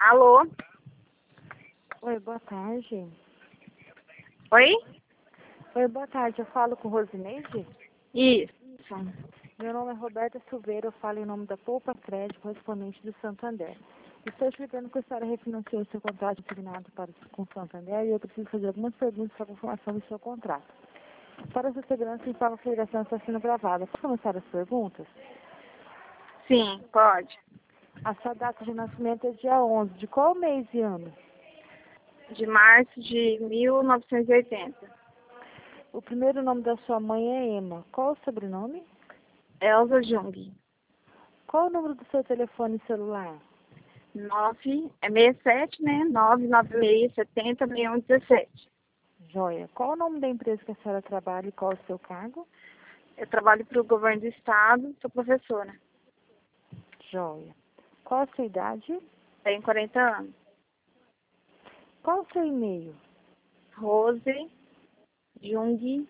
Alô? Oi, boa tarde. Oi? Oi, boa tarde. Eu falo com Rosineide? Isso. Meu nome é Roberta Silveira, eu falo em nome da Poupa Crédito, correspondente do Santander. Estou explicando que a senhora refinanciou o seu contrato assignado com o Santander e eu preciso fazer algumas perguntas para a confirmação do seu contrato. Para a sua segurança, informo que a ligação está sendo gravada. Posso começar as perguntas? Sim, pode. A sua data de nascimento é dia 11. De qual mês e ano? De março de 1980. O primeiro nome da sua mãe é Emma. Qual o sobrenome? Elza Jung. Qual o número do seu telefone celular? 67, né? 996706117. Joia. Qual o nome da empresa que a senhora trabalha e qual o seu cargo? Eu trabalho para o governo do estado, sou professora. Joia. Qual a sua idade? Tenho 40 anos. Qual o seu e-mail? Rose Jung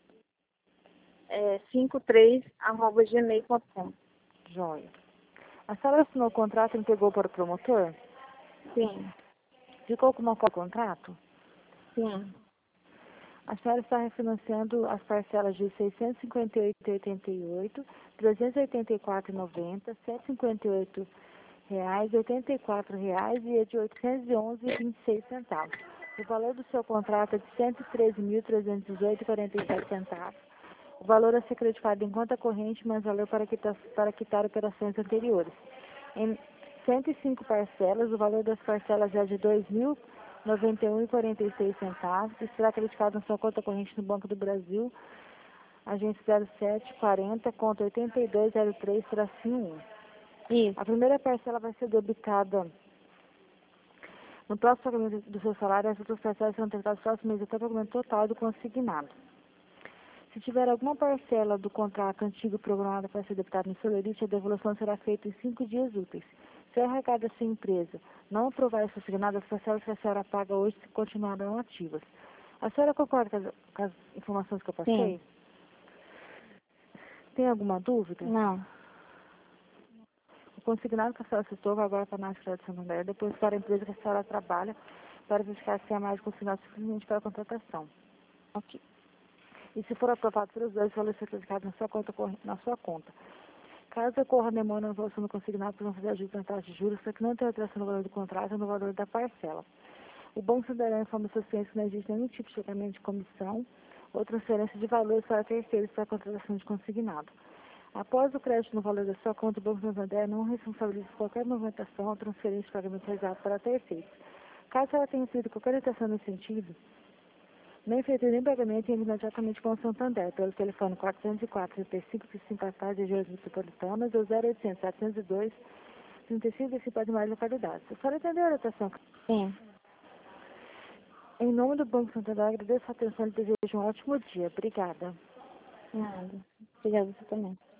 53@gmail.com. Joia. A senhora assinou o contrato e entregou para o promotor? Sim, Ficou com uma cópia do contrato? sim. A senhora está refinanciando as parcelas de R$ 658,88, R$ 384,90, R$ 758,84 e a de R$ 811,26. O valor do seu contrato é de R$ 113.318,47. O valor a ser creditado em conta corrente, mais valor para quitar operações anteriores. Em 105 parcelas, o valor das parcelas é de R$ 2.091,46 e será creditado na sua conta corrente no Banco do Brasil, agência 0740, conta 8203-1. Isso. A primeira parcela vai ser debitada no próximo pagamento do seu salário, as outras parcelas serão tratadas no próximo mês até o pagamento total do consignado. Se tiver alguma parcela do contrato antigo programada para ser debitada no celularite, a devolução será feita em 5 dias úteis. Se o RH da sua empresa não aprovar essa consignada, as parcelas que a senhora paga hoje continuarão ativas. A senhora concorda com as informações que eu passei? Sim. Tem alguma dúvida? Não. O consignado que a senhora citou vai agora para a Nacional de Santander, depois para a empresa que a senhora trabalha, para verificar se há mais consignado suficiente para a contratação. Ok. E se for aprovado pelos dois, o valor ser creditado na sua conta. Caso ocorra demora na devolução do consignado, precisam fazer ajuste na taxa de juros para que não tenha alteração no valor do contrato ou no valor da parcela. O Banco Santander informa seus clientes que não existe nenhum tipo de pagamento de comissão ou transferência de valores para terceiros para a contratação de consignado. Após o crédito no valor da sua conta, o Banco Santander não responsabiliza por qualquer movimentação ou transferência de pagamento realizado para terceiros. Caso ela tenha feito qualquer alteração nesse sentido, nem feito nem pagamento e imediatamente com o Santander, pelo telefone 404-3535 à tarde de metropolitanas ou 0800-702-35 de mais localidades. A senhora entendeu a orientação? Sim. Em nome do Banco Santander, agradeço a atenção e desejo um ótimo dia. Obrigada. Nada. Obrigada, você também.